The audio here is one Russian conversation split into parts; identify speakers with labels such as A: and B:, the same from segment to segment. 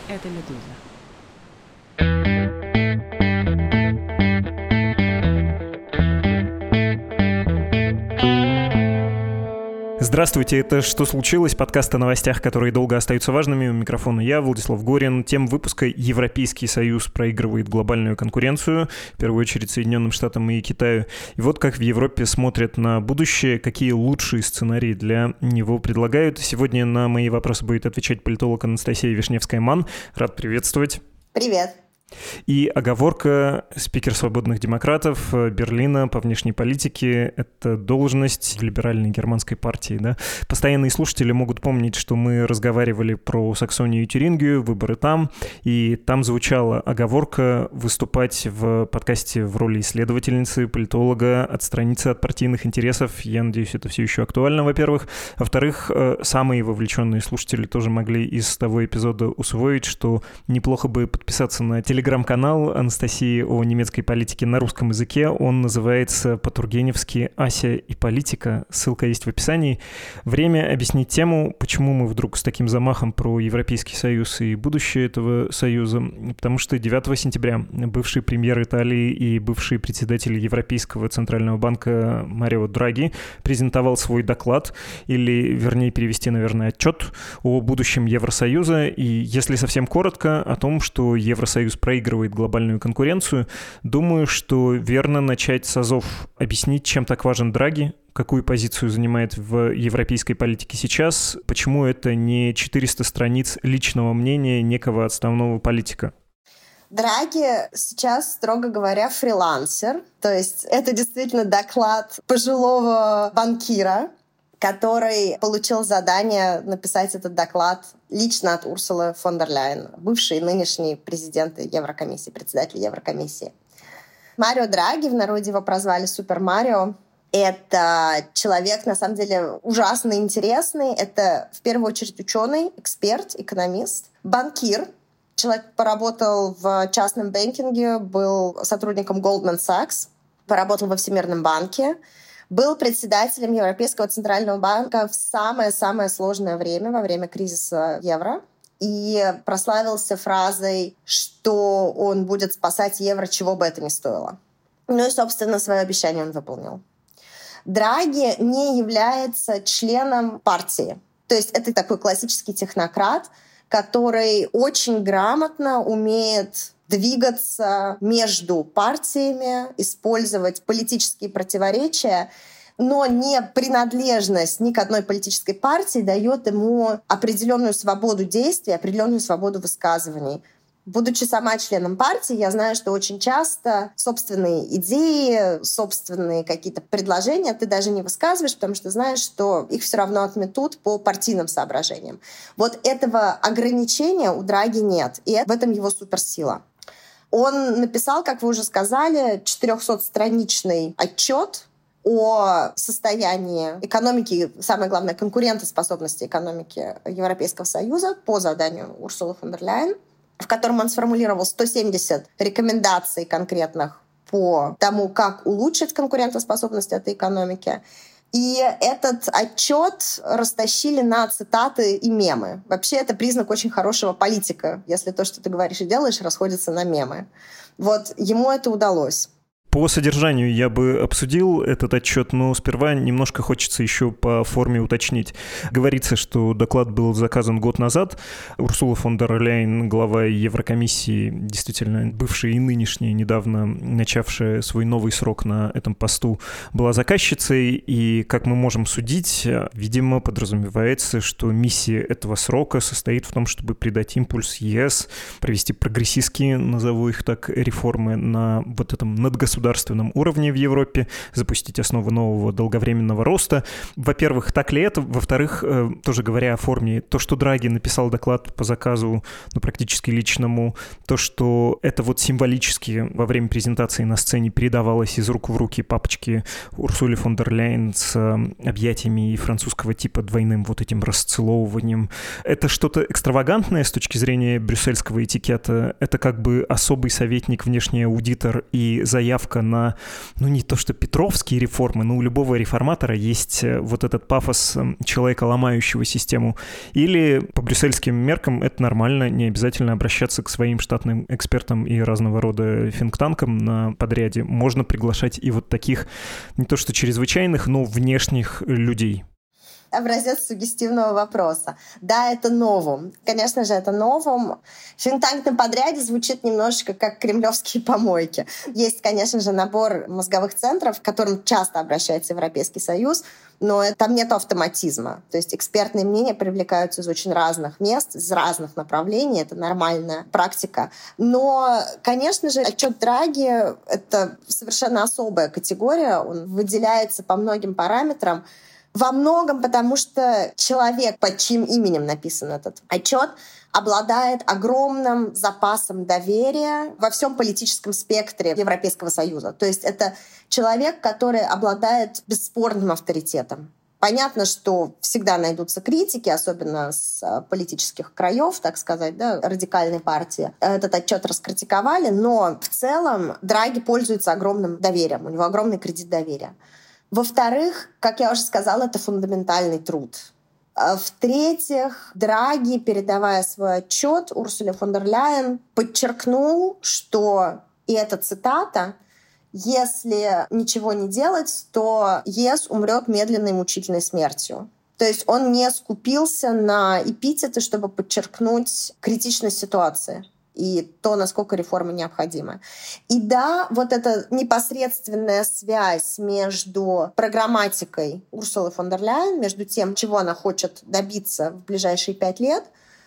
A: Это «Медуза».
B: Здравствуйте, это «Что случилось?» Подкаст о новостях, которые долго остаются важными. У микрофона я, Владислав Горин. Тема выпуска: Европейский Союз проигрывает глобальную конкуренцию, в первую очередь Соединенным Штатам и Китаю. И вот как в Европе смотрят на будущее, какие лучшие сценарии для него предлагают. Сегодня на мои вопросы будет отвечать политолог Анастасия Вишневская-Манн. Рад приветствовать.
C: Привет.
B: И оговорка: спикер «Свободных демократов» Берлина по внешней политике — это должность в либеральной германской партии, да? Постоянные слушатели могут помнить, что мы разговаривали про Саксонию и Тюрингию, выборы там, и там звучала оговорка выступать в подкасте в роли исследовательницы, политолога, отстраниться от партийных интересов. Я надеюсь, это все еще актуально, во-первых. Во-вторых, самые вовлеченные слушатели тоже могли из того эпизода усвоить, что неплохо бы подписаться на телеграм-канал Анастасии о немецкой политике на русском языке. Он называется по-тургеневски «Ася и политика». Ссылка есть в описании. Время объяснить тему, почему мы вдруг с таким замахом про Европейский Союз и будущее этого союза. Потому что 9 сентября бывший премьер Италии и бывший председатель Европейского центрального банка Марио Драги презентовал свой доклад, или, вернее, перевести, наверное, отчет о будущем Евросоюза. И, если совсем коротко, о том, что Евросоюз проигрывает глобальную конкуренцию, думаю, что верно начать с азов. Объяснить, чем так важен Драги, какую позицию занимает в европейской политике сейчас, почему это не 400 страниц личного мнения некого отставного политика.
C: Драги сейчас, строго говоря, фрилансер. То есть это действительно доклад пожилого банкира, который получил задание написать этот доклад лично от Урсулы фон дер Ляйен, бывшей и нынешней президента Еврокомиссии, председателя Еврокомиссии. Марио Драги, в народе его прозвали Супер Марио, это человек, на самом деле, ужасно интересный. Это, в первую очередь, ученый, эксперт, экономист, банкир. Человек поработал в частном банкинге, был сотрудником Goldman Sachs, поработал во Всемирном банке, был председателем Европейского центрального банка в самое-самое сложное время, во время кризиса евро, и прославился фразой, что он будет спасать евро, чего бы это ни стоило. Ну и, собственно, свое обещание он выполнил. Драги не является членом партии. То есть это такой классический технократ, который очень грамотно умеет двигаться между партиями, использовать политические противоречия, но не принадлежность ни к одной политической партии дает ему определенную свободу действий, определенную свободу высказываний. Будучи сама членом партии, я знаю, что очень часто собственные идеи, собственные какие-то предложения ты даже не высказываешь, потому что знаешь, что их все равно отметут по партийным соображениям. Вот этого ограничения у Драги нет, и в этом его суперсила. Он написал, как вы уже сказали, 400-страничный отчет о состоянии экономики, самое главное, конкурентоспособности экономики Европейского Союза по заданию Урсулы фон дер Ляйен, в котором он сформулировал 170 рекомендаций конкретных по тому, как улучшить конкурентоспособность этой экономики. И этот отчет растащили на цитаты и мемы. Вообще это признак очень хорошего политика, если то, что ты говоришь и делаешь, расходится на мемы. Вот ему это удалось.
B: По содержанию я бы обсудил этот отчет, но сперва немножко хочется еще по форме уточнить. Говорится, что доклад был заказан год назад. Урсула фон дер Ляйен, глава Еврокомиссии, действительно бывшая и нынешняя, недавно начавшая свой новый срок на этом посту, была заказчицей. И, как мы можем судить, видимо, подразумевается, что миссия этого срока состоит в том, чтобы придать импульс ЕС, провести прогрессистские, назову их так, реформы на вот этом надгосударственном уровне в Европе, запустить основы нового долговременного роста. Во-первых, так ли это? Во-вторых, тоже говоря о форме, то, что Драги написал доклад по заказу, практически личному, то, что это вот символически во время презентации на сцене передавалось из рук в руки папочки Урсуле фон дер Ляйен с объятиями и французского типа двойным вот этим расцеловыванием. Это что-то экстравагантное с точки зрения брюссельского этикета? Это как бы особый советник, внешний аудитор и заявка заявка на, не то что петровские реформы, но у любого реформатора есть вот этот пафос человека, ломающего систему. Или по брюссельским меркам это нормально, не обязательно обращаться к своим штатным экспертам и разного рода think-танкам на подряде. Можно приглашать и вот таких, не то что чрезвычайных, но внешних людей.
C: Образец суггестивного вопроса. Да, это новум. Конечно же, это новум. Think-танк на подряде звучит немножечко как кремлевские помойки. Есть, конечно же, набор мозговых центров, к которым часто обращается Европейский Союз, но там нет автоматизма. То есть экспертные мнения привлекаются из очень разных мест, из разных направлений. Это нормальная практика. Но, конечно же, отчет Драги — это совершенно особая категория. Он выделяется по многим параметрам. Во многом потому, что человек, под чьим именем написан этот отчет, обладает огромным запасом доверия во всем политическом спектре Европейского Союза. То есть это человек, который обладает бесспорным авторитетом. Понятно, что всегда найдутся критики, особенно с политических краев, так сказать, да, радикальной партии. Этот отчет раскритиковали, но в целом Драги пользуется огромным доверием, у него огромный кредит доверия. Во-вторых, как я уже сказала, это фундаментальный труд. В-третьих, Драги, передавая свой отчет Урсуле фон дер Ляйен, подчеркнул, что, и это цитата, «если ничего не делать, то ЕС умрет медленной мучительной смертью». То есть он не скупился на эпитеты, чтобы подчеркнуть критичность ситуации и то, насколько реформы необходимы. И да, вот эта непосредственная связь между программатикой Урсулы фон дер Ляйен, между тем, чего она хочет добиться в ближайшие 5 лет,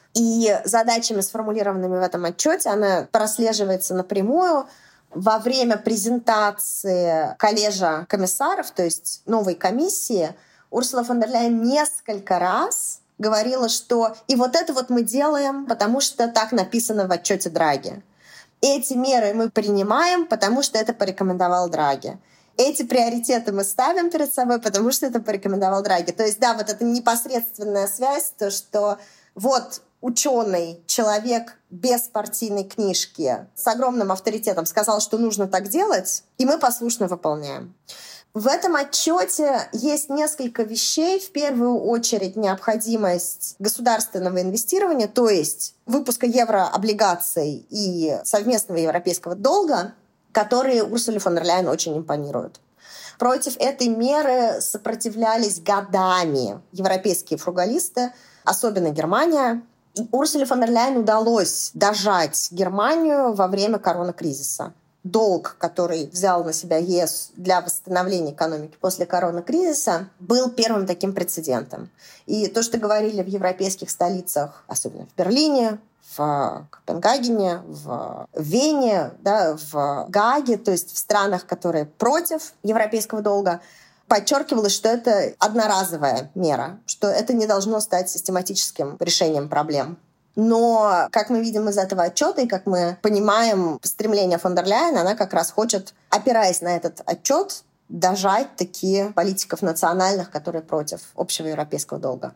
C: и задачами, сформулированными в этом отчете, она прослеживается напрямую. Во время презентации коллежа комиссаров, то есть новой комиссии, Урсула фон дер Ляйен несколько раз говорила, что и вот это вот мы делаем, потому что так написано в отчете Драги. Эти меры мы принимаем, потому что это порекомендовал Драги. Эти приоритеты мы ставим перед собой, потому что это порекомендовал Драги. То есть, да, вот эта непосредственная связь, то, что вот ученый, человек без партийной книжки, с огромным авторитетом сказал, что нужно так делать, и мы послушно выполняем. В этом отчете есть несколько вещей. В первую очередь необходимость государственного инвестирования, то есть выпуска еврооблигаций и совместного европейского долга, которые Урсуле фон дер Ляйен очень импонируют. Против этой меры сопротивлялись годами европейские фругалисты, особенно Германия. И Урсуле фон дер Ляйен удалось дожать Германию во время коронакризиса. Долг, который взял на себя ЕС для восстановления экономики после коронакризиса, был первым таким прецедентом. И то, что говорили в европейских столицах, особенно в Берлине, в Копенгагене, в Вене, да, в Гааге, то есть в странах, которые против европейского долга, подчеркивалось, что это одноразовая мера, что это не должно стать систематическим решением проблем. Но, как мы видим из этого отчета и как мы понимаем стремление фон дер Ляйен, она как раз хочет, опираясь на этот отчет, дожать такие политиков национальных, которые против общего европейского долга.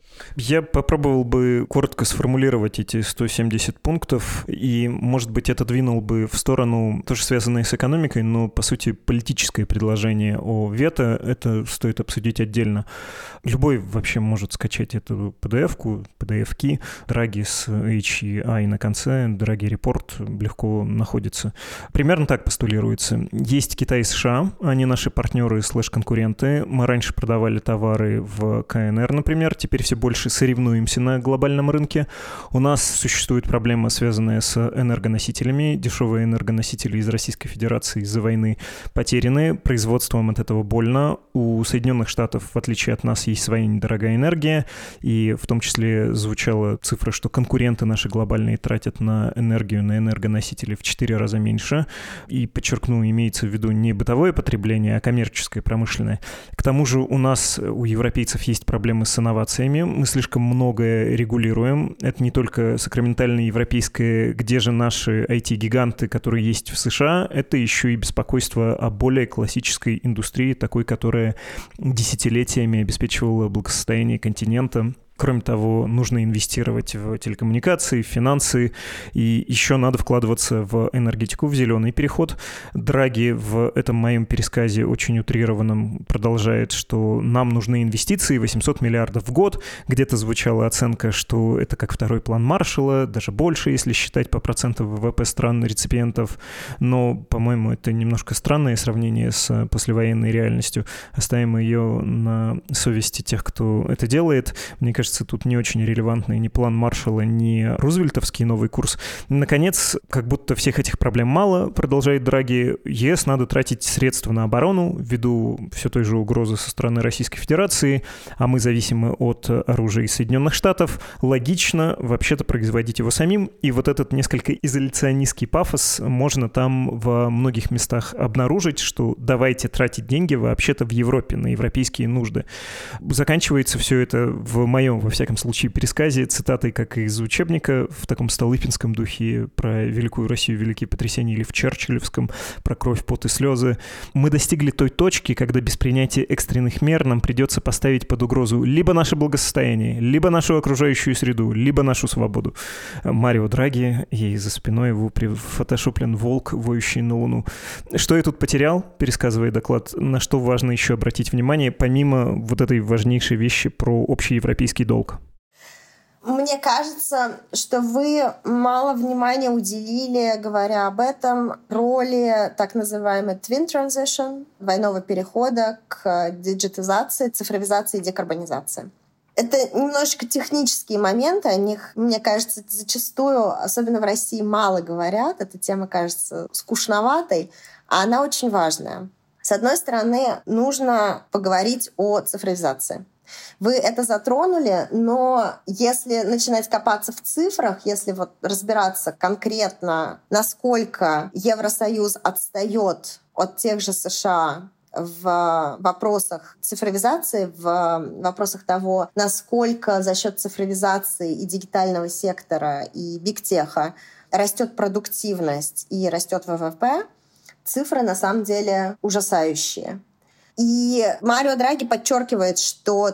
B: Я попробовал бы коротко сформулировать эти 170 пунктов, и, может быть, это двинул бы в сторону, тоже связанное с экономикой, но, по сути, политическое предложение о вето, это стоит обсудить отдельно. Любой вообще может скачать эту PDF-ку, PDF-ки, Драги с H и I на конце, Драги Report легко находится. Примерно так постулируется. Есть Китай и США, они наши партнеры /конкуренты. Мы раньше продавали товары в КНР, например, теперь все больше соревнуемся на глобальном рынке. У нас существует проблема, связанная с энергоносителями. Дешевые энергоносители из Российской Федерации из-за войны потеряны. Производством от этого больно. У Соединенных Штатов, в отличие от нас, есть своя недорогая энергия. И в том числе звучала цифра, что конкуренты наши глобальные тратят на энергию, на энергоносители в 4 раза меньше. И, подчеркну, имеется в виду не бытовое потребление, а коммерческое, промышленное. К тому же у нас, у европейцев, есть проблемы с инновациями. Мы слишком многое регулируем. Это не только сакраментальное европейское, где же наши IT-гиганты, которые есть в США, это еще и беспокойство о более классической индустрии, такой, которая десятилетиями обеспечивала благосостояние континента. Кроме того, нужно инвестировать в телекоммуникации, в финансы, и еще надо вкладываться в энергетику, в зеленый переход. Драги в этом моем пересказе очень утрированном продолжает, что нам нужны инвестиции 800 миллиардов в год. Где-то звучала оценка, что это как второй план Маршалла, даже больше, если считать по процентам ВВП стран-реципиентов. Но, по-моему, это немножко странное сравнение с послевоенной реальностью. Оставим ее на совести тех, кто это делает. Мне кажется, тут не очень релевантный ни план Маршалла, ни рузвельтовский новый курс. Наконец, как будто всех этих проблем мало, продолжает Драги, ЕС надо тратить средства на оборону ввиду все той же угрозы со стороны Российской Федерации, а мы зависимы от оружия из Соединенных Штатов. Логично вообще-то производить его самим, и вот этот несколько изоляционистский пафос можно там во многих местах обнаружить, что давайте тратить деньги вообще-то в Европе, на европейские нужды. Заканчивается все это в моем, во всяком случае, пересказе цитатой, как из учебника, в таком столыпинском духе про Великую Россию, великие потрясения, или в черчиллевском про кровь, пот и слезы. Мы достигли той точки, когда без принятия экстренных мер нам придется поставить под угрозу либо наше благосостояние, либо нашу окружающую среду, либо нашу свободу. Марио Драги, и за спиной его прифотошоплен волк, воющий на луну. Что я тут потерял, пересказывая доклад, на что важно еще обратить внимание, помимо вот этой важнейшей вещи про общий европейский долг?
C: Мне кажется, что вы мало внимания уделили, говоря об этом, роли так называемой twin transition, двойного перехода к диджитизации, цифровизации и декарбонизации. Это немножечко технические моменты, о них, мне кажется, зачастую, особенно в России, мало говорят. Эта тема кажется скучноватой, а она очень важная. С одной стороны, нужно поговорить о цифровизации. Вы это затронули, но если начинать копаться в цифрах, если вот разбираться конкретно, насколько Евросоюз отстает от тех же США в вопросах цифровизации, в вопросах того, насколько за счет цифровизации и дигитального сектора, и бигтеха растет продуктивность и растет ВВП, цифры на самом деле ужасающие. И Марио Драги подчеркивает, что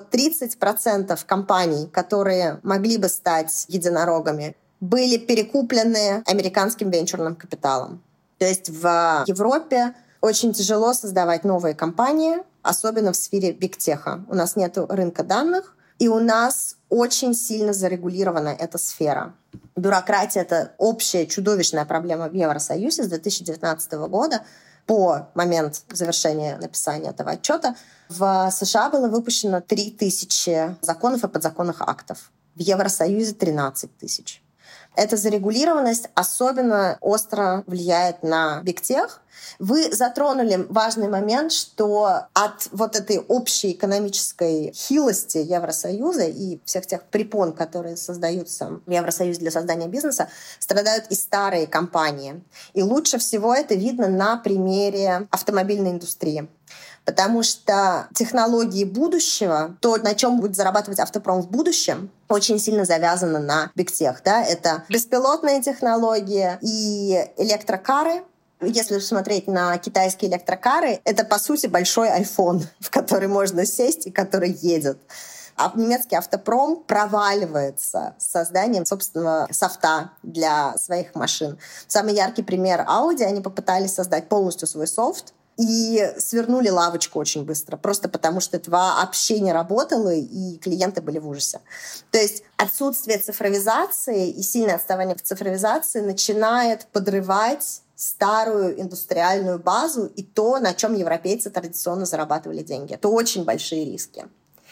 C: 30% компаний, которые могли бы стать единорогами, были перекуплены американским венчурным капиталом. То есть в Европе очень тяжело создавать новые компании, особенно в сфере бигтеха. У нас нет рынка данных, и у нас очень сильно зарегулирована эта сфера. Бюрократия — это общая чудовищная проблема в Евросоюзе с 2019 года. По момент завершения написания этого отчета в США было выпущено 3000 законов и подзаконных актов. В Евросоюзе 13 тысяч. Эта зарегулированность особенно остро влияет на бигтех. Вы затронули важный момент, что от вот этой общей экономической хилости Евросоюза и всех тех препон, которые создаются в Евросоюзе для создания бизнеса, страдают и старые компании. И лучше всего это видно на примере автомобильной индустрии. Потому что технологии будущего, то, на чем будет зарабатывать автопром в будущем, очень сильно завязано на бигтех. Да? Это беспилотные технологии и электрокары. Если смотреть на китайские электрокары, это, по сути, большой iPhone, в который можно сесть и который едет. А немецкий автопром проваливается с созданием собственного софта для своих машин. Самый яркий пример — Audi. Они попытались создать полностью свой софт, и свернули лавочку очень быстро, просто потому что это вообще не работало, и клиенты были в ужасе. То есть отсутствие цифровизации и сильное отставание в цифровизации начинает подрывать старую индустриальную базу и то, на чем европейцы традиционно зарабатывали деньги. Это очень большие риски.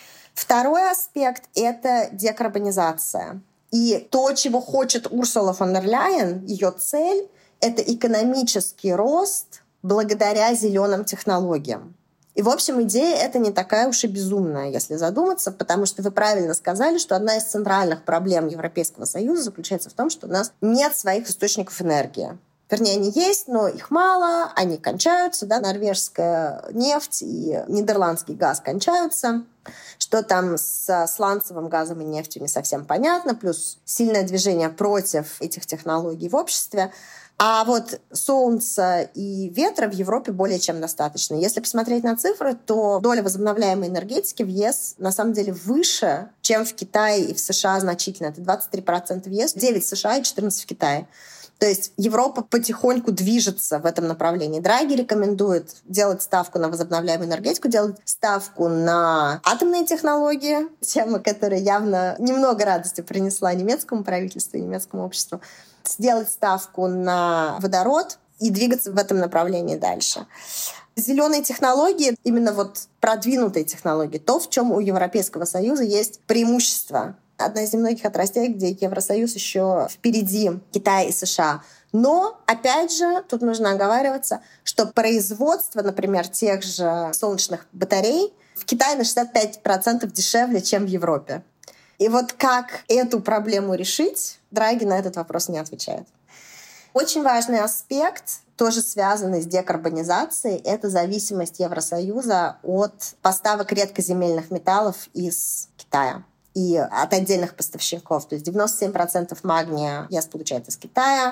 C: Второй аспект — это декарбонизация. И то, чего хочет Урсула фон дер Ляйен, ее цель — это экономический рост благодаря зеленым технологиям. И, в общем, идея эта не такая уж и безумная, если задуматься, потому что вы правильно сказали, что одна из центральных проблем Европейского Союза заключается в том, что у нас нет своих источников энергии. Вернее, они есть, но их мало, они кончаются, да, норвежская нефть и нидерландский газ кончаются. Что там с сланцевым газом и нефтью не совсем понятно, плюс сильное движение против этих технологий в обществе. А вот солнца и ветра в Европе более чем достаточно. Если посмотреть на цифры, то доля возобновляемой энергетики в ЕС на самом деле выше, чем в Китае и в США значительно. Это 23% в ЕС, 9% в США и 14% в Китае. То есть Европа потихоньку движется в этом направлении. Драги рекомендует делать ставку на возобновляемую энергетику, делать ставку на атомные технологии, тема, которая явно немного радости принесла немецкому правительству и немецкому обществу, сделать ставку на водород и двигаться в этом направлении дальше. Зеленые технологии, именно вот продвинутые технологии, то, в чем у Европейского Союза есть преимущество. Одна из немногих отраслей, где Евросоюз еще впереди Китая и США. Но, опять же, тут нужно оговариваться, что производство, например, тех же солнечных батарей в Китае на 65% дешевле, чем в Европе. И вот как эту проблему решить, Драги на этот вопрос не отвечает. Очень важный аспект, тоже связанный с декарбонизацией, это зависимость Евросоюза от поставок редкоземельных металлов из Китая и от отдельных поставщиков. То есть 97% магния ЕС получает из Китая,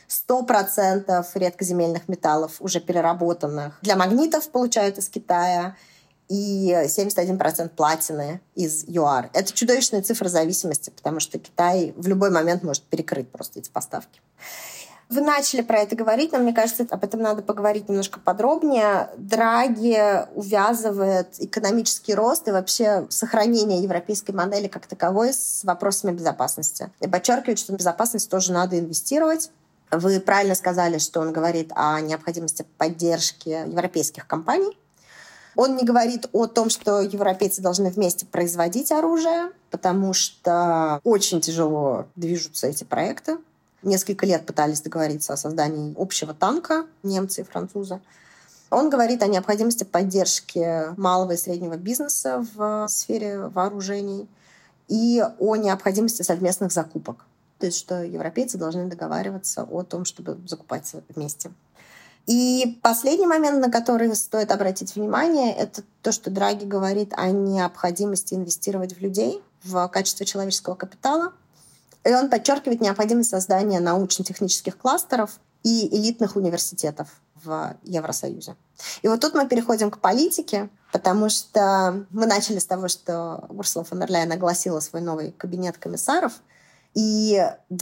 C: 100% редкоземельных металлов, уже переработанных, для магнитов получают из Китая, и 71% платины из ЮАР. Это чудовищная цифра зависимости, потому что Китай в любой момент может перекрыть просто эти поставки. Вы начали про это говорить, но мне кажется, об этом надо поговорить немножко подробнее. Драги увязывает экономический рост и вообще сохранение европейской модели как таковой с вопросами безопасности. И подчеркивает, что в безопасность тоже надо инвестировать. Вы правильно сказали, что он говорит о необходимости поддержки европейских компаний. Он не говорит о том, что европейцы должны вместе производить оружие, потому что очень тяжело движутся эти проекты. Несколько лет пытались договориться о создании общего танка немцы и французы. Он говорит о необходимости поддержки малого и среднего бизнеса в сфере вооружений и о необходимости совместных закупок. То есть, что европейцы должны договариваться о том, чтобы закупать вместе. И последний момент, на который стоит обратить внимание, это то, что Драги говорит о необходимости инвестировать в людей в качестве человеческого капитала. И он подчеркивает необходимость создания научно-технических кластеров и элитных университетов в Евросоюзе. И вот тут мы переходим к политике, потому что мы начали с того, что Урсула фон дер Ляйен огласила свой новый кабинет комиссаров, и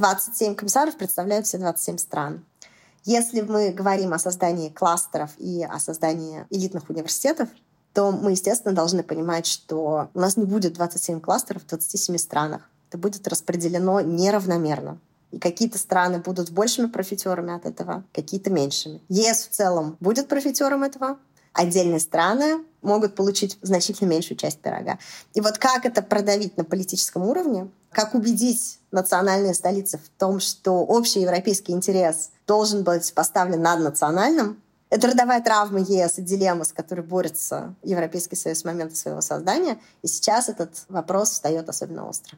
C: 27 комиссаров представляют все 27 стран. Если мы говорим о создании кластеров и о создании элитных университетов, то мы, естественно, должны понимать, что у нас не будет 27 кластеров в 27 странах. Это будет распределено неравномерно. И какие-то страны будут большими профитерами от этого, какие-то меньшими. ЕС в целом будет профитером этого. Отдельные страны могут получить значительно меньшую часть пирога. И вот как это продавить на политическом уровне, как убедить национальные столицы в том, что общий европейский интерес должен быть поставлен над национальным, это родовая травма ЕС и дилемма, с которой борется Европейский Союз с момента своего создания. И сейчас этот вопрос встает особенно остро.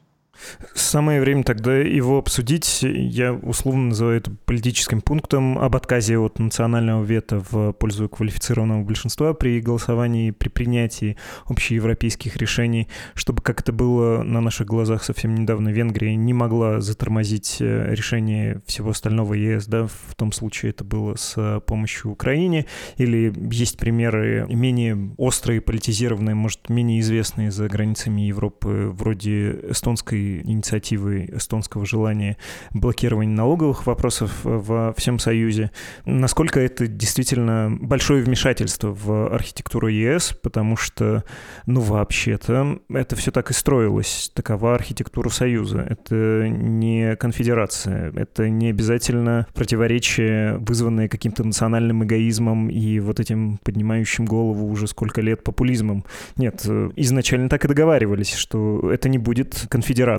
B: Самое время тогда его обсудить. Я условно называю это политическим пунктом об отказе от национального вето в пользу квалифицированного большинства при голосовании, при принятии общеевропейских решений, чтобы, как это было на наших глазах совсем недавно, Венгрия не могла затормозить решение всего остального ЕС, да, в том случае это было с помощью Украине, или есть примеры менее острые, политизированные, может, менее известные за границами Европы, вроде эстонской инициативы, эстонского желания блокирования налоговых вопросов во всем Союзе. Насколько это действительно большое вмешательство в архитектуру ЕС, потому что, вообще-то, это все так и строилось. Такова архитектура Союза. Это не конфедерация, это не обязательно противоречие, вызванное каким-то национальным эгоизмом и вот этим поднимающим голову уже сколько лет популизмом. Нет, изначально так и договаривались, что это не будет конфедерация.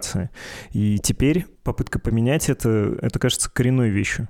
B: И теперь попытка поменять это кажется коренной вещью.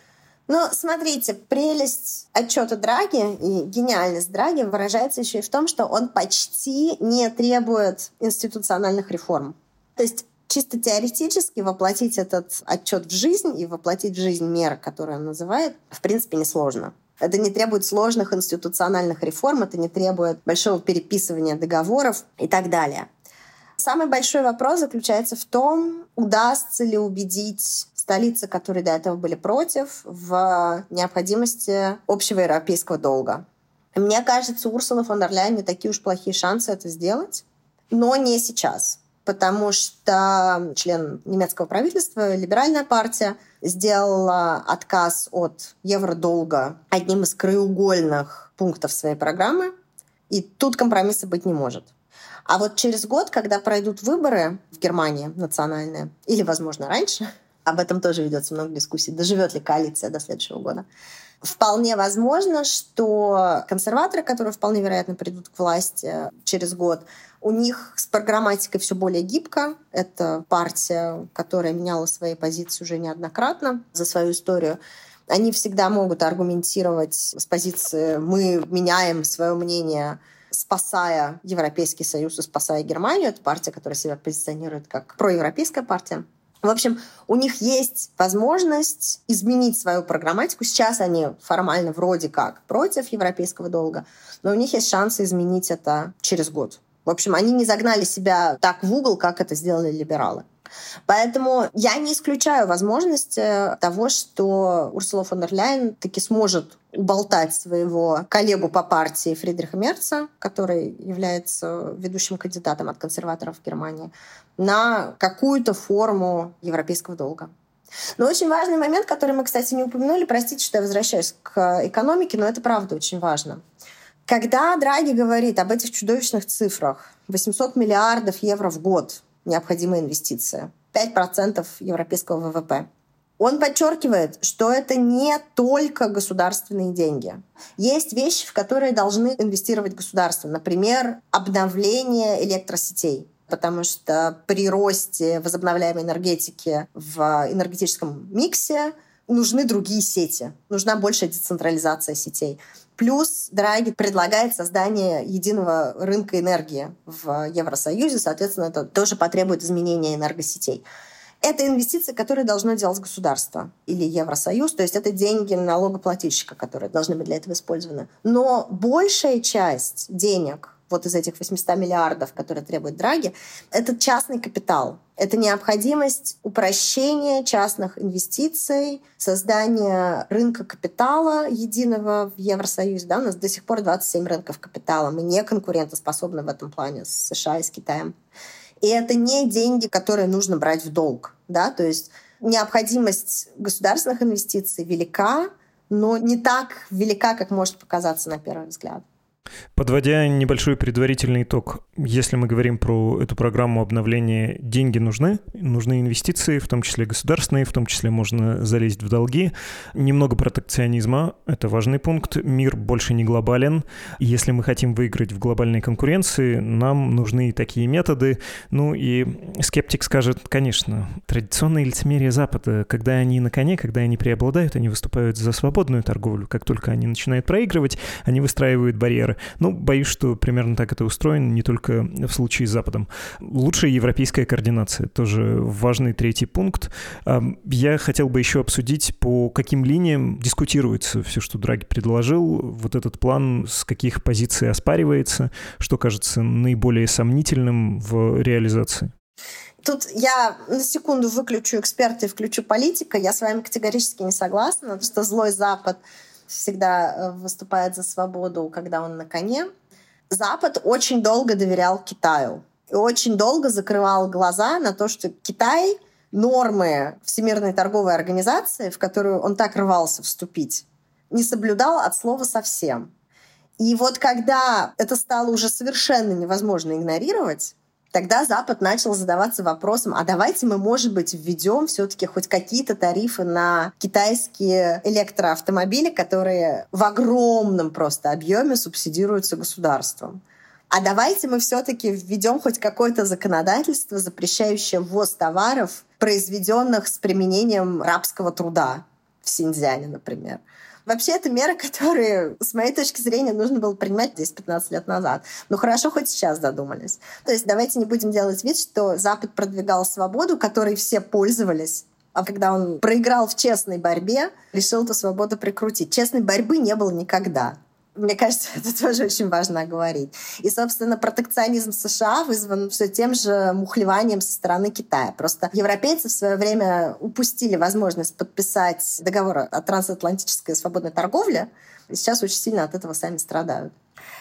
C: Смотрите, прелесть отчета Драги и гениальность Драги выражается еще и в том, что он почти не требует институциональных реформ. То есть Чисто теоретически воплотить этот отчет в жизнь и воплотить в жизнь меры, которые он называет, в принципе, несложно. Это не требует сложных институциональных реформ, это не требует большого переписывания договоров и так далее. Самый большой вопрос заключается в том, удастся ли убедить столицы, которые до этого были против, в необходимости общего европейского долга. Мне кажется, у Урсулы фон дер Ляйен не такие уж плохие шансы это сделать, но не сейчас. Потому что член немецкого правительства, либеральная партия, сделала отказ от евродолга одним из краеугольных пунктов своей программы, и тут компромисса быть не может. А вот через год, когда пройдут выборы в Германии национальные, или, возможно, раньше, об этом тоже ведется много дискуссий, доживет ли коалиция до следующего года, вполне возможно, что консерваторы, которые вполне вероятно придут к власти через год, у них с программатикой все более гибко. Это партия, которая меняла свои позиции уже неоднократно за свою историю. Они всегда могут аргументировать с позиции «мы меняем свое мнение», спасая Европейский Союз и спасая Германию. Это партия, которая себя позиционирует как проевропейская партия. В общем, у них есть возможность изменить свою программатику. Сейчас они формально вроде как против европейского долга, но у них есть шансы изменить это через год. В общем, они не загнали себя так в угол, как это сделали либералы. Поэтому я не исключаю возможности того, что Урсула фон дер Ляйен таки сможет уболтать своего коллегу по партии Фридриха Мерца, который является ведущим кандидатом от консерваторов в Германии, на какую-то форму европейского долга. Но очень важный момент, который мы, кстати, не упомянули, простите, что я возвращаюсь к экономике, но это правда очень важно. Когда Драги говорит об этих чудовищных цифрах, 800 миллиардов евро в год необходимая инвестиция, 5% европейского ВВП, он подчеркивает, что это не только государственные деньги. Есть вещи, в которые должны инвестировать государства. Например, обновление электросетей. Потому что при росте возобновляемой энергетики в энергетическом миксе нужны другие сети, нужна большая децентрализация сетей. Плюс Драги предлагает создание единого рынка энергии в Евросоюзе, соответственно, это тоже потребует изменения энергосетей. Это инвестиции, которые должно делать государство или Евросоюз, то есть это деньги налогоплательщика, которые должны быть для этого использованы. Но большая часть денег вот из этих 800 миллиардов, которые требует Драги, это частный капитал. Это необходимость упрощения частных инвестиций, создания рынка капитала единого в Евросоюзе. Да, у нас до сих пор 27 рынков капитала. Мы не конкурентоспособны в этом плане с США и с Китаем. И это не деньги, которые нужно брать в долг. Да? То есть необходимость государственных инвестиций велика, но не так велика, как может показаться на первый взгляд.
B: Подводя небольшой предварительный итог, если мы говорим про эту программу обновления, деньги нужны инвестиции, в том числе государственные, в том числе можно залезть в долги. Немного протекционизма — это важный пункт. Мир больше не глобален. Если мы хотим выиграть в глобальной конкуренции, нам нужны такие методы. Ну и скептик скажет, конечно, традиционное лицемерие Запада, когда они на коне, когда они преобладают, они выступают за свободную торговлю. Как только они начинают проигрывать, они выстраивают барьеры. Ну, боюсь, что примерно так это устроено, не только в случае с Западом. Лучшая европейская координация, тоже важный третий пункт. Я хотел бы еще обсудить, по каким линиям дискутируется все, что Драги предложил, вот этот план, с каких позиций оспаривается, что кажется наиболее сомнительным в реализации.
C: Тут я на секунду выключу эксперта и включу политика. Я с вами категорически не согласна, что злой Запад всегда выступает за свободу, когда он на коне. Запад очень долго доверял Китаю и очень долго закрывал глаза на то, что Китай нормы Всемирной торговой организации, в которую он так рвался вступить, не соблюдал от слова совсем. И вот когда это стало уже совершенно невозможно игнорировать, тогда Запад начал задаваться вопросом, а давайте мы, может быть, введем все-таки хоть какие-то тарифы на китайские электроавтомобили, которые в огромном просто объеме субсидируются государством. А давайте мы все-таки введем хоть какое-то законодательство, запрещающее ввоз товаров, произведенных с применением рабского труда в Синьцзяне, например. Вообще, это меры, которые, с моей точки зрения, нужно было принимать 10-15 лет назад. Но хорошо, хоть сейчас додумались. То есть давайте не будем делать вид, что Запад продвигал свободу, которой все пользовались, а когда он проиграл в честной борьбе, решил эту свободу прикрутить. Честной борьбы не было никогда. Мне кажется, это тоже очень важно говорить. И, собственно, протекционизм США вызван все тем же мухлеванием со стороны Китая. Просто европейцы в свое время упустили возможность подписать договор о трансатлантической свободной торговле, и сейчас очень сильно от этого сами страдают.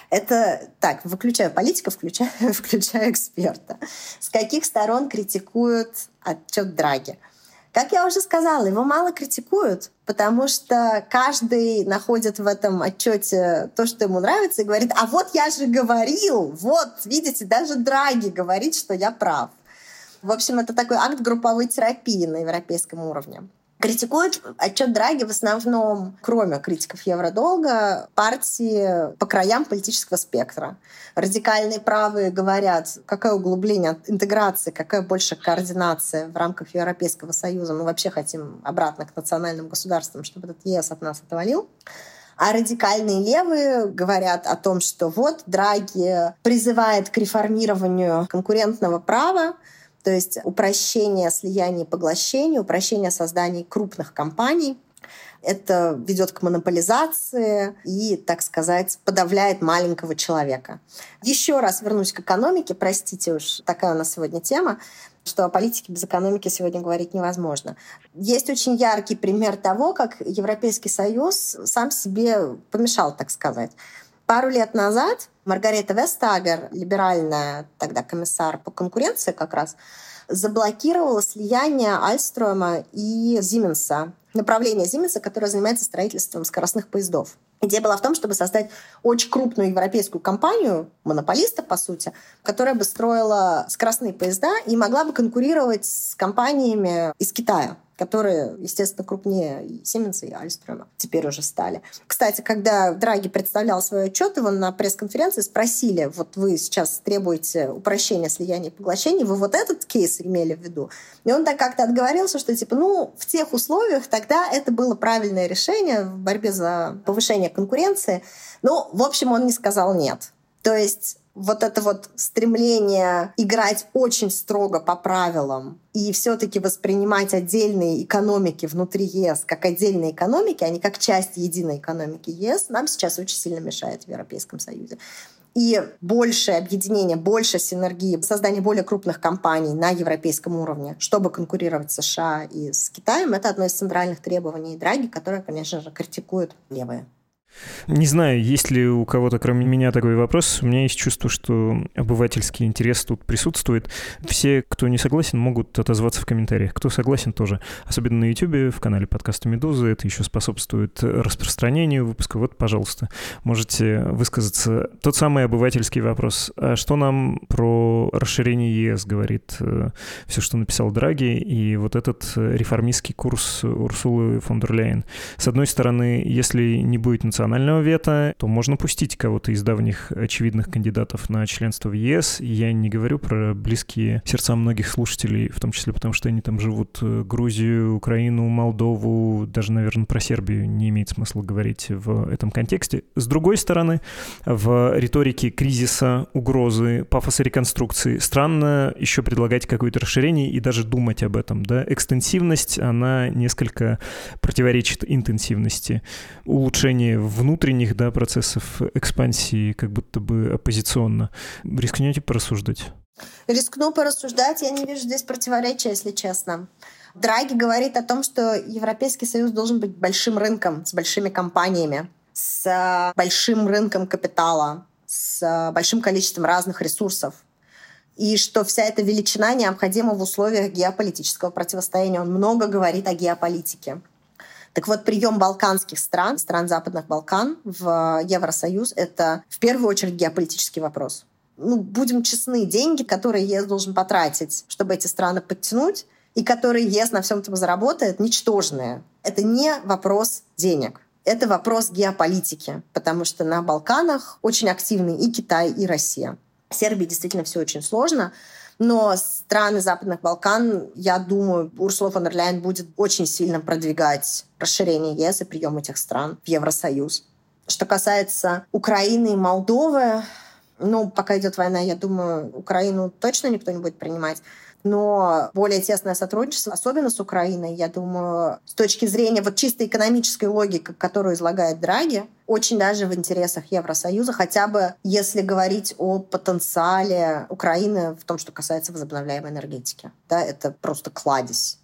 C: Это так, выключаю политика, включаю эксперта. С каких сторон критикуют отчет Драги? Как я уже сказала, его мало критикуют, потому что каждый находит в этом отчете то, что ему нравится, и говорит: а вот я же говорил, вот, видите, даже Драги говорит, что я прав. В общем, это такой акт групповой терапии на европейском уровне. Критикуют отчет Драги в основном, кроме критиков евродолга, партии по краям политического спектра. Радикальные правые говорят, какое углубление интеграции, какая больше координация в рамках Европейского Союза. Мы вообще хотим обратно к национальным государствам, чтобы этот ЕС от нас отвалил. А радикальные левые говорят о том, что вот Драги призывает к реформированию конкурентного права, то есть упрощение слияния и поглощения, упрощение создания крупных компаний. Это ведет к монополизации и, так сказать, подавляет маленького человека. Еще раз вернусь к экономике. Простите уж, такая у нас сегодня тема, что о политике без экономики сегодня говорить невозможно. Есть очень яркий пример того, как Европейский Союз сам себе помешал, так сказать. Пару лет назад Маргарета Вестагер, либеральная тогда комиссар по конкуренции как раз, заблокировала слияние Альстрома и Сименса, направление Сименса, которое занимается строительством скоростных поездов. Идея была в том, чтобы создать очень крупную европейскую компанию, монополиста, по сути, которая бы строила скоростные поезда и могла бы конкурировать с компаниями из Китая, которые, естественно, крупнее и Сименса, и Альстрома теперь уже стали. Кстати, когда Драги представлял свой отчет, его на пресс-конференции спросили: вот вы сейчас требуете упрощения слияния и поглощения, вы вот этот кейс имели в виду? И он так как-то отговорился, что типа, в тех условиях тогда это было правильное решение в борьбе за повышение конкуренции. В общем, он не сказал нет. То есть вот это вот стремление играть очень строго по правилам и все-таки воспринимать отдельные экономики внутри ЕС как отдельные экономики, а не как часть единой экономики ЕС, нам сейчас очень сильно мешает в Европейском Союзе. И большее объединение, больше синергии, создание более крупных компаний на европейском уровне, чтобы конкурировать с США и с Китаем, это одно из центральных требований Драги, которое, конечно же, критикуют левые.
B: Не знаю, есть ли у кого-то, кроме меня, такой вопрос. У меня есть чувство, что обывательский интерес тут присутствует. Все, кто не согласен, могут отозваться в комментариях. Кто согласен, тоже. Особенно на YouTube, в канале подкаста «Медуза». Это еще способствует распространению выпуска. Вот, пожалуйста, можете высказаться. Тот самый обывательский вопрос. А что нам про расширение ЕС говорит все, что написал Драги, и вот этот реформистский курс Урсулы фон дер Ляйен? С одной стороны, если не будет национального вето, то можно пустить кого-то из давних очевидных кандидатов на членство в ЕС. Я не говорю про близкие сердцам многих слушателей, в том числе потому, что они там живут: Грузию, Украину, Молдову, даже, наверное, про Сербию не имеет смысла говорить в этом контексте. С другой стороны, в риторике кризиса, угрозы, пафоса реконструкции странно еще предлагать какое-то расширение и даже думать об этом. Да? Экстенсивность, она несколько противоречит интенсивности. Улучшение внутренних процессов экспансии как будто бы оппозиционно. Рискнете порассуждать?
C: Рискну порассуждать. Я не вижу здесь противоречия, если честно. Драги говорит о том, что Европейский Союз должен быть большим рынком, с большими компаниями, с большим рынком капитала, с большим количеством разных ресурсов. И что вся эта величина необходима в условиях геополитического противостояния. Он много говорит о геополитике. Так вот, прием балканских стран Западных Балкан в Евросоюз — это в первую очередь геополитический вопрос. Будем честны, деньги, которые ЕС должен потратить, чтобы эти страны подтянуть, и которые ЕС на всем этом заработает, ничтожные. Это не вопрос денег. Это вопрос геополитики, потому что на Балканах очень активны и Китай, и Россия. В Сербии действительно все очень сложно. Но страны Западных Балкан, я думаю, Урсула фон дер Ляйен будет очень сильно продвигать расширение ЕС и прием этих стран в Евросоюз. Что касается Украины и Молдовы, пока идет война, я думаю, Украину точно никто не будет принимать. Но более тесное сотрудничество, особенно с Украиной, я думаю, с точки зрения чисто экономической логики, которую излагает Драги, очень даже в интересах Евросоюза, хотя бы если говорить о потенциале Украины в том, что касается возобновляемой энергетики. Да, это просто кладезь.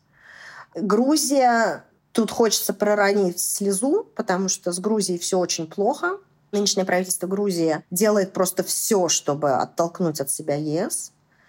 C: Грузия, тут хочется проронить слезу, потому что с Грузией все очень плохо. Нынешнее правительство Грузии делает просто все, чтобы оттолкнуть от себя ЕС.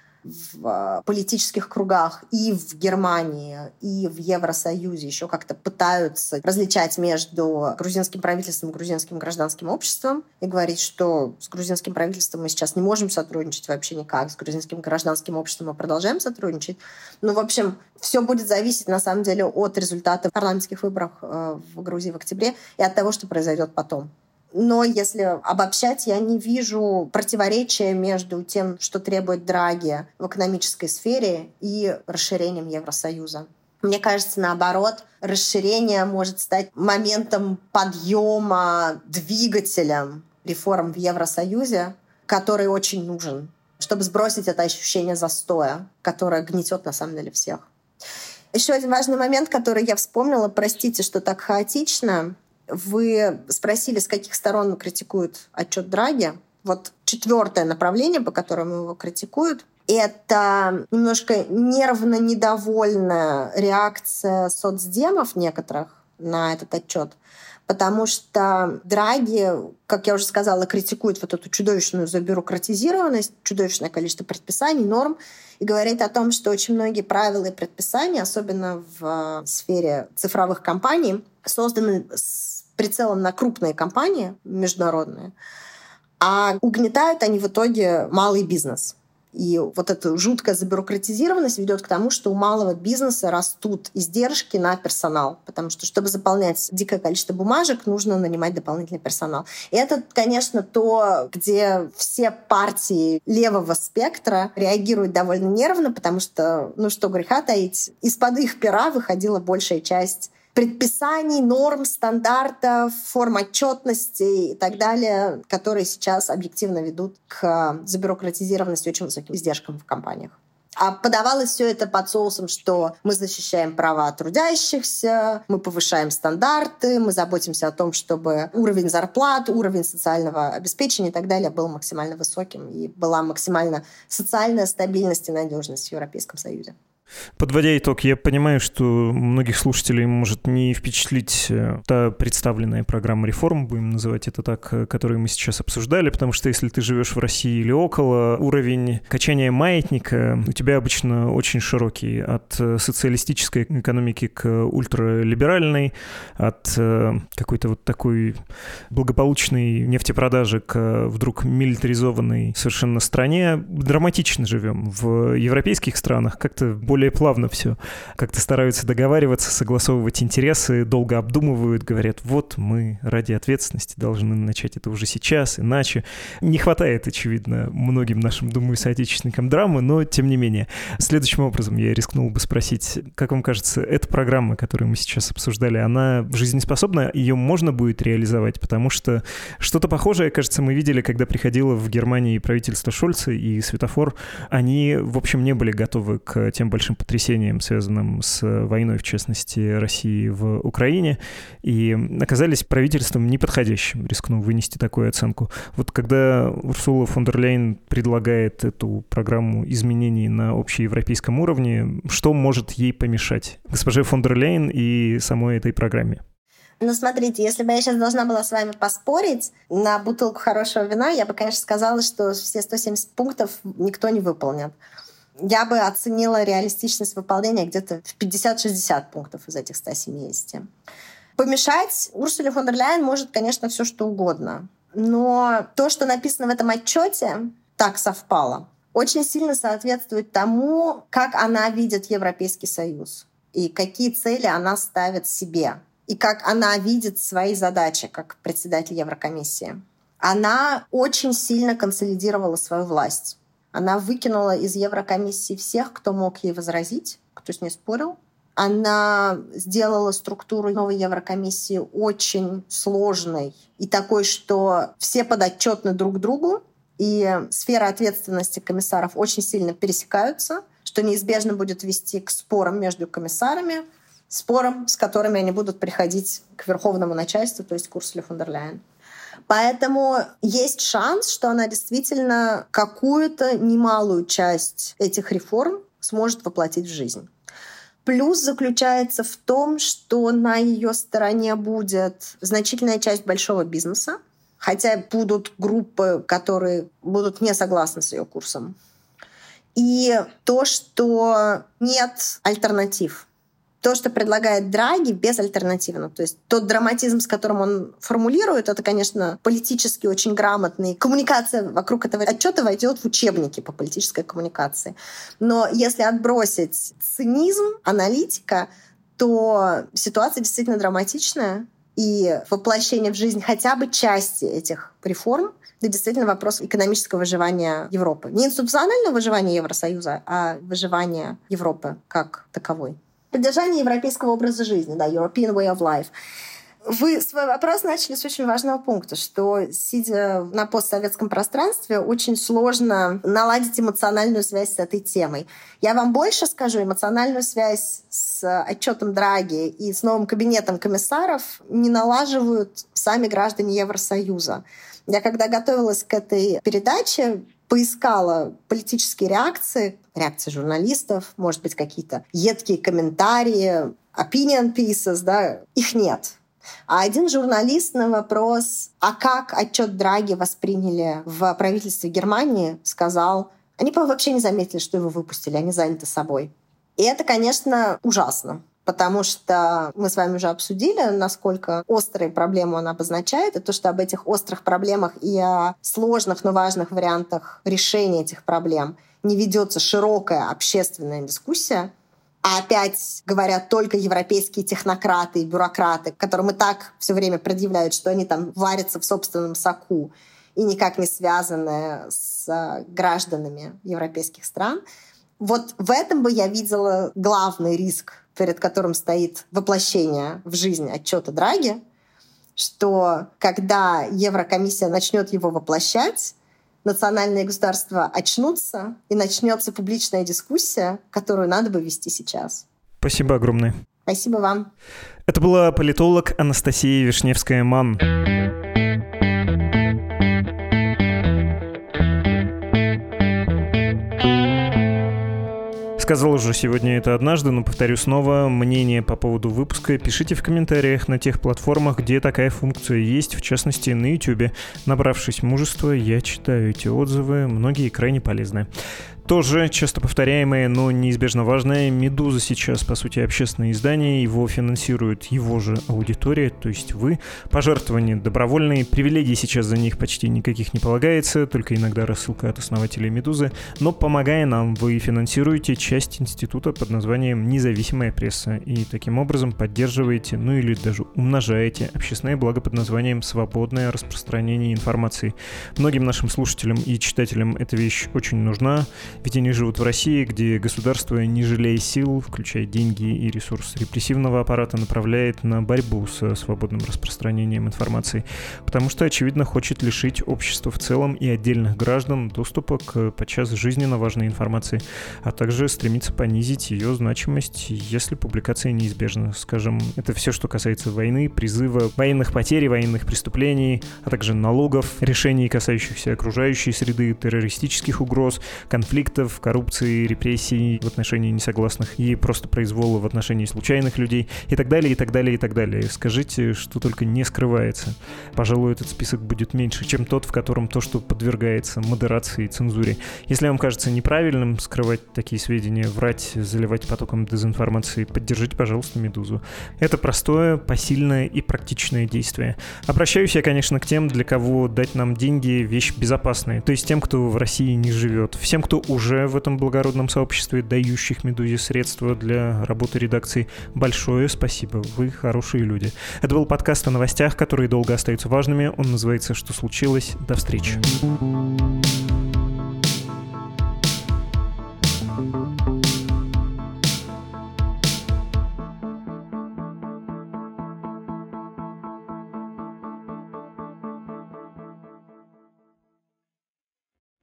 C: В политических кругах и в Германии, и в Евросоюзе еще как-то пытаются различать между грузинским правительством и грузинским гражданским обществом и говорить, что с грузинским правительством мы сейчас не можем сотрудничать вообще никак, с грузинским гражданским обществом мы продолжаем сотрудничать. В общем, все будет зависеть на самом деле от результата парламентских выборов в Грузии в октябре и от того, что произойдет потом. Но если обобщать, я не вижу противоречия между тем, что требует Драги в экономической сфере, и расширением Евросоюза. Мне кажется, наоборот, расширение может стать моментом подъема, двигателем реформ в Евросоюзе, который очень нужен, чтобы сбросить это ощущение застоя, которое гнетет на самом деле всех. Еще один важный момент, который я вспомнила, простите, что так хаотично. Вы спросили, с каких сторон критикуют отчет Драги. Четвертое направление, по которому его критикуют, это немножко нервно-недовольная реакция соцдемов некоторых на этот отчет, потому что Драги, как я уже сказала, критикует эту чудовищную забюрократизированность, чудовищное количество предписаний, норм, и говорит о том, что очень многие правила и предписания, особенно в сфере цифровых компаний, созданы с прицелом на крупные компании международные, а угнетают они в итоге малый бизнес. И эта жуткая забюрократизированность ведет к тому, что у малого бизнеса растут издержки на персонал, потому что, чтобы заполнять дикое количество бумажек, нужно нанимать дополнительный персонал. И это, конечно, то, где все партии левого спектра реагируют довольно нервно, потому что, что греха таить, из-под их пера выходила большая часть предписаний, норм, стандартов, форм отчетности и так далее, которые сейчас объективно ведут к забюрократизированности и очень высоким издержкам в компаниях. А подавалось все это под соусом, что мы защищаем права трудящихся, мы повышаем стандарты, мы заботимся о том, чтобы уровень зарплат, уровень социального обеспечения и так далее был максимально высоким и была максимально социальная стабильность и надежность в Европейском Союзе.
B: Подводя итог, я понимаю, что многих слушателей может не впечатлить та представленная программа реформ, будем называть это так, которую мы сейчас обсуждали, потому что если ты живешь в России или около, уровень качания маятника у тебя обычно очень широкий, от социалистической экономики к ультралиберальной, от какой-то такой благополучной нефтепродажи к вдруг милитаризованной совершенно стране. Драматично живем. В европейских странах как-то более плавно все. Как-то стараются договариваться, согласовывать интересы, долго обдумывают, говорят, мы ради ответственности должны начать это уже сейчас, иначе. Не хватает, очевидно, многим нашим, думаю, соотечественникам драмы, но тем не менее. Следующим образом я рискнул бы спросить, как вам кажется, эта программа, которую мы сейчас обсуждали, она жизнеспособна? Ее можно будет реализовать? Потому что что-то похожее, кажется, мы видели, когда приходило в Германии правительство Шольца и Светофор. Они, в общем, не были готовы к тем большим потрясениям, связанным с войной, в частности, России в Украине, и оказались правительством неподходящим, рискну вынести такую оценку. Когда Урсула фон дер Ляйен предлагает эту программу изменений на общеевропейском уровне, что может ей помешать госпоже фон дер Ляйен и самой этой программе?
C: Смотрите, если бы я сейчас должна была с вами поспорить на бутылку хорошего вина, я бы, конечно, сказала, что все 170 пунктов никто не выполнит. Я бы оценила реалистичность выполнения где-то в 50-60 пунктов из этих 170. Помешать Урсуле фон дер Ляйен может, конечно, все что угодно. Но то, что написано в этом отчете, так совпало, очень сильно соответствует тому, как она видит Европейский Союз и какие цели она ставит себе, и как она видит свои задачи как председатель Еврокомиссии. Она очень сильно консолидировала свою власть. Она выкинула из Еврокомиссии всех, кто мог ей возразить, кто с ней спорил. Она сделала структуру новой Еврокомиссии очень сложной и такой, что все подотчетны друг другу, и сфера ответственности комиссаров очень сильно пересекаются, что неизбежно будет вести к спорам между комиссарами, спорам, с которыми они будут приходить к верховному начальству, то есть к Урсуле фон дер Ляйен. Поэтому есть шанс, что она действительно какую-то немалую часть этих реформ сможет воплотить в жизнь. Плюс заключается в том, что на ее стороне будет значительная часть большого бизнеса, хотя будут группы, которые будут не согласны с ее курсом. И то, что нет альтернатив. То, что предлагает Драги, безальтернативно. То есть тот драматизм, с которым он формулирует, это, конечно, политически очень грамотный. Коммуникация вокруг этого отчета войдет в учебники по политической коммуникации. Но если отбросить цинизм аналитика, то ситуация действительно драматичная. И воплощение в жизнь хотя бы части этих реформ — это действительно вопрос экономического выживания Европы. Не институционального выживания Евросоюза, а выживания Европы как таковой. Поддержание европейского образа жизни, да, European way of life. Вы свой вопрос начали с очень важного пункта, что, сидя на постсоветском пространстве, очень сложно наладить эмоциональную связь с этой темой. Я вам больше скажу, эмоциональную связь с отчетом Драги и с новым кабинетом комиссаров не налаживают сами граждане Евросоюза. Я, когда готовилась к этой передаче, поискала политические реакции журналистов, может быть, какие-то едкие комментарии, opinion pieces, да, их нет. А один журналист на вопрос, а как отчет Драги восприняли в правительстве Германии, сказал, они, по-моему, вообще не заметили, что его выпустили, они заняты собой. И это, конечно, ужасно. Потому что мы с вами уже обсудили, насколько острые проблемы он обозначает, и то, что об этих острых проблемах и о сложных, но важных вариантах решения этих проблем не ведется широкая общественная дискуссия, а опять говорят только европейские технократы и бюрократы, которым и так все время предъявляют, что они там варятся в собственном соку и никак не связаны с гражданами европейских стран. Вот в этом бы я видела главный риск, перед которым стоит воплощение в жизнь отчета Драги, что когда Еврокомиссия начнет его воплощать, национальные государства очнутся, и начнется публичная дискуссия, которую надо бы вести сейчас.
B: Спасибо огромное.
C: Спасибо вам.
B: Это была политолог Анастасия Вишневская-Манн. Сказал уже сегодня это однажды, но повторю снова. Мнение по поводу выпуска пишите в комментариях на тех платформах, где такая функция есть, в частности на YouTube. Набравшись мужества, я читаю эти отзывы, многие крайне полезны. Тоже часто повторяемое, но неизбежно важное, «Медуза» сейчас, по сути, общественное издание, его финансирует его же аудитория, то есть вы. Пожертвования добровольные, привилегий сейчас за них почти никаких не полагается, только иногда рассылка от основателей «Медузы». Но помогая нам, вы финансируете часть института под названием «Независимая пресса» и таким образом поддерживаете, ну или даже умножаете общественное благо под названием «Свободное распространение информации». Многим нашим слушателям и читателям эта вещь очень нужна, ведь они живут в России, где государство, не жалея сил, включая деньги и ресурс репрессивного аппарата, направляет на борьбу со свободным распространением информации, потому что, очевидно, хочет лишить общества в целом и отдельных граждан доступа к подчас жизненно важной информации, а также стремится понизить ее значимость, если публикация неизбежна. Скажем, это все, что касается войны, призыва, военных потерь, военных преступлений, а также налогов, решений, касающихся окружающей среды, террористических угроз, конфликтов, коррупции, репрессий в отношении несогласных и просто произвола в отношении случайных людей и так далее, и так далее, и так далее. Скажите, что только не скрывается. Пожалуй, этот список будет меньше, чем тот, в котором то, что подвергается модерации и цензуре. Если вам кажется неправильным скрывать такие сведения, врать, заливать потоком дезинформации, поддержите, пожалуйста, «Медузу». Это простое, посильное и практичное действие. Обращаюсь я, конечно, к тем, для кого дать нам деньги — вещь безопасная, то есть тем, кто в России не живет, всем, кто уже в этом благородном сообществе, дающих «Медузе» средства для работы редакции. Большое спасибо, вы хорошие люди. Это был подкаст о новостях, которые долго остаются важными. Он называется «Что случилось?». До встречи.